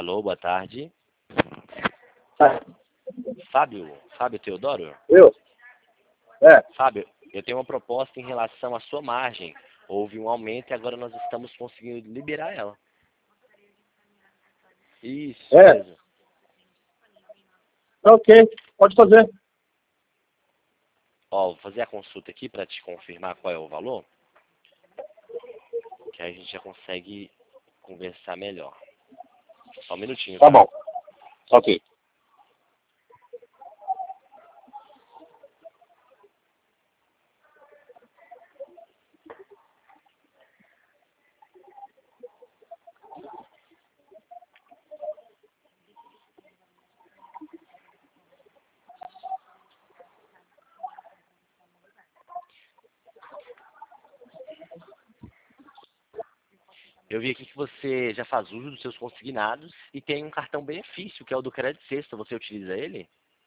Alô, boa tarde. Tá. Fábio Teodoro? Eu? É. Fábio, eu tenho uma proposta em relação à sua margem. Houve um aumento e agora nós estamos conseguindo liberar ela. Isso É. mesmo. Ok, pode fazer. Ó, vou fazer a consulta aqui para te confirmar qual é o valor. Que aí a gente já consegue conversar melhor. Só um minutinho. Tá bom. Ok. Eu vi aqui que você já faz uso dos seus consignados e tem um cartão benefício, que é o do Crédito Sexta. Você utiliza ele?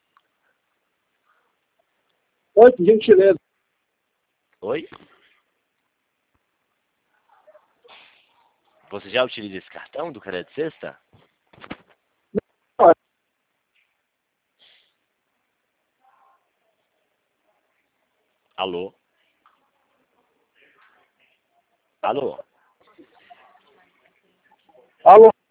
Oi, que gentileza. Oi? Você já utiliza esse cartão do Crédito Sexta? Alô? Alô? Alô?